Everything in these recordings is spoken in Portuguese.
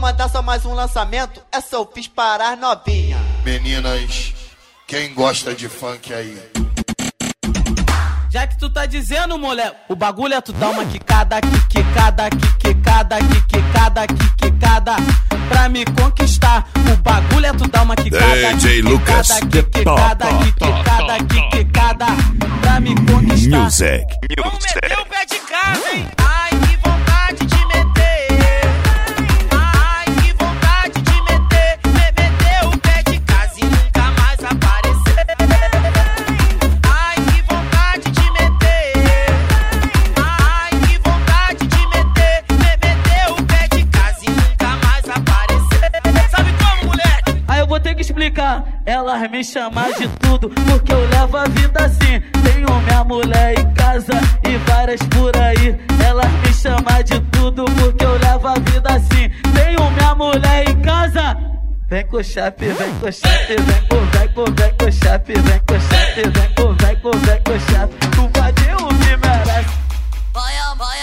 mandar só mais um lançamento, essa eu fiz para as novinha. Meninas, quem gosta de funk aí? Já que tu tá dizendo, moleque, o bagulho é tu dar uma quicada, quicada, quicada, quicada, quicada, pra me conquistar. O bagulho é tu dar uma quicada, DJ Lucas, quicada, quicada, quicada, pra me conquistar. Music. Vamos meter o pé de casa, hein? Ai, que vontade de meter. Ai, que vontade de meter. Meter o pé de casa e nunca mais aparecer. Ai, que vontade de meter. Ai, que vontade de meter. Meter o pé de casa e nunca mais aparecer. Sabe como, moleque? Aí eu vou ter que explicar. Elas me chamam de tudo, porque eu levo a vida assim. Tenho minha mulher em casa e várias por aí. Elas me chamam de tudo, porque eu levo a vida assim. Tenho minha mulher em casa. Vem com o chape, vem com o chape, vem com o chape, vem com o chape, vem com o chape. Tu invadiu o que merece. Vai,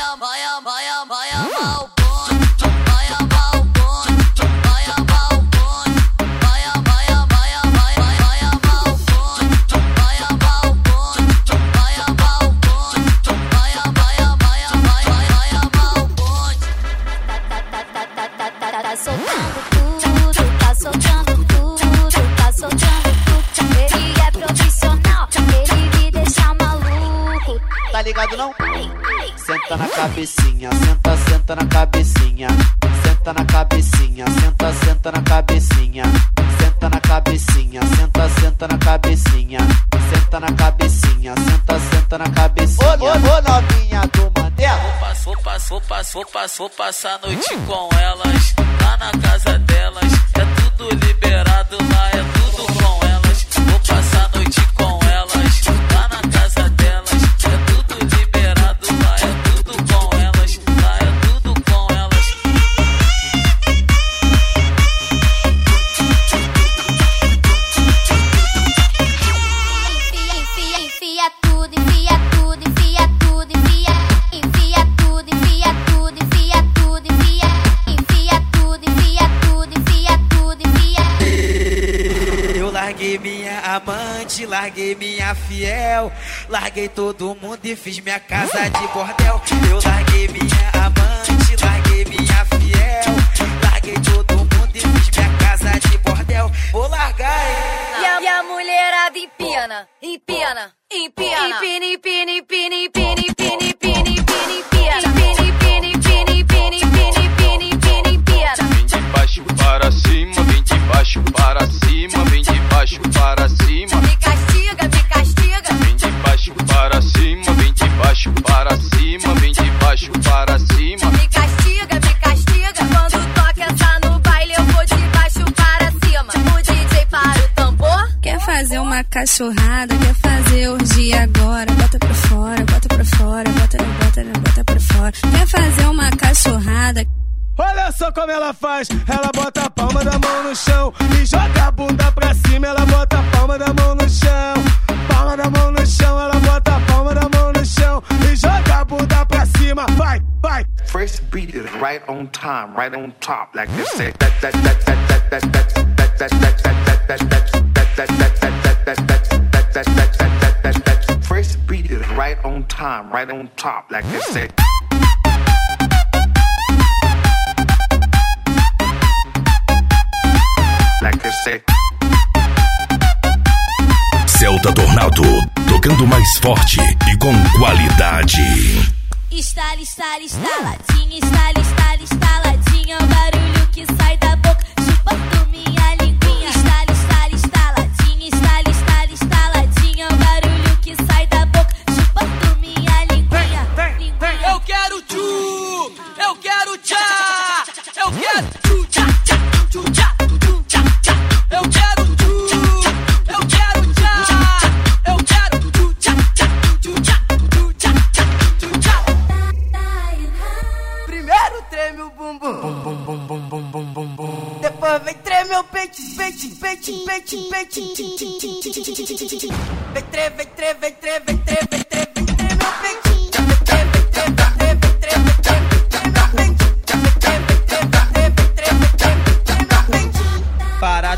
mal bonde. Vai, mal bonde. Vai, mal bonde. Vai, mal bonde. Vai, mal bonde. Vai, mal bonde. Tá soltando tudo, tá soltando tudo, tá soltando tudo. Ele é profissional, ele me deixa maluco. Tá ligado não? Senta na cabecinha, senta na cabecinha. Senta na cabecinha, senta na cabecinha. Senta na cabecinha, senta na cabecinha. Senta na cabecinha, senta na cabecinha. Ô novinha do Mandela. Vou passar a noite com elas, lá na casa delas. É tudo liberado lá, é tudo com elas. Vou passar a noite com elas, lá na casa delas. É tudo liberado lá, é tudo com elas. Lá é tudo com elas. Enfia tudo, enfia tudo, enfia tudo, enfia tudo, enfia tudo, enfia tudo, enfia tudo, enfia tudo, enfia tudo, enfia. Eu larguei minha amante, larguei minha fiel, larguei todo mundo e fiz minha casa de bordel. Eu larguei minha amante, larguei minha fiel, larguei todo mundo e fiz minha casa de bordel. Vou largar, hein? E a mulherada empina, empina, empina, empina, empina, empina, empina, empina, empina, empina, empina. Vem de baixo para cima, vem de baixo para cima, vem de baixo para cima. Me castiga, me castiga. Vem de baixo para cima, vem de baixo para cima, vem de baixo para cima. Me castiga, me castiga. Quando toca essa no baile, eu vou de baixo para cima. O DJ para o tambor. Quer fazer uma cachorrada, quer fazer orgia agora? Bota pra fora, bota pra fora, bota pra fora. Quer fazer uma cachorrada? Olha só como ela faz, ela bota a palma da mão no chão e joga a bunda pra cima, ela bota a palma da mão no chão. Palma da mão no chão, ela bota a palma da mão no chão e joga a bunda pra cima, vai, vai. First beat is right on time, right on top, like they say. First beat is right on time, right on top, like they say. Like they say. Celta Tornado, tocando mais forte e com qualidade. Estala, estala, estaladinha, estala, estala, estaladinha. O barulho que sai da boca, chupando minha linguinha. Estala, estala, estaladinha, estala, estala, estaladinha. O barulho que sai da boca, chupando minha linguinha. Eu quero tchu, eu quero tchá, eu quero tchu, tchá, tchá, tchu, tchá, tchu, tchá, tchá. Eu quero tchu, eu quero tchá, eu quero tchu, tchá, tchá, tchu, tchá, tchu, tchá, tchá, tchu, tchá. Primeiro treme o bumbum, bum bum bum bum bum bum bum bum. Depois vem tremer o peitinho, peitinho, peitinho, peitinho, peitinho. Vem tre, vem tre, vem tre, vem tre, vem tre, vem tre meu peitinho. Vem tre, vem tre, vem tre, vem tre, vem tre, vem tre meu peitinho. Vem tre, vem tre, vem tre, vem tre, vem tre, vem tre.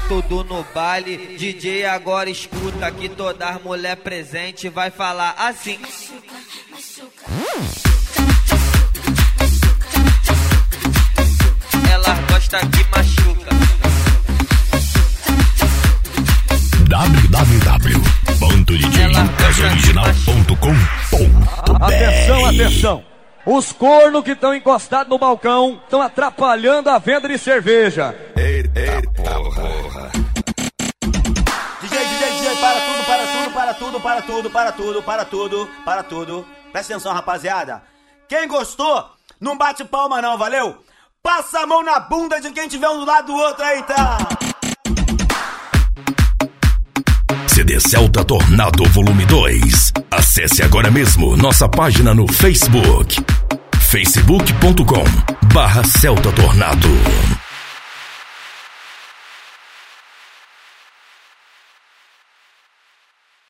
tudo no baile. DJ agora escuta que todas as mulher presente vai falar assim. Ela gosta que machuca. www.djlucasoriginal.com.br Atenção, atenção. Os cornos que estão encostados no balcão estão atrapalhando a venda de cerveja. Eita porra. DJ, para tudo. Presta atenção, rapaziada. Quem gostou, não bate palma não, valeu? Passa a mão na bunda de quem tiver um do lado do outro aí, tá? CD Celta Tornado Volume 2. Acesse agora mesmo nossa página no Facebook. facebook.com/Celta Tornado.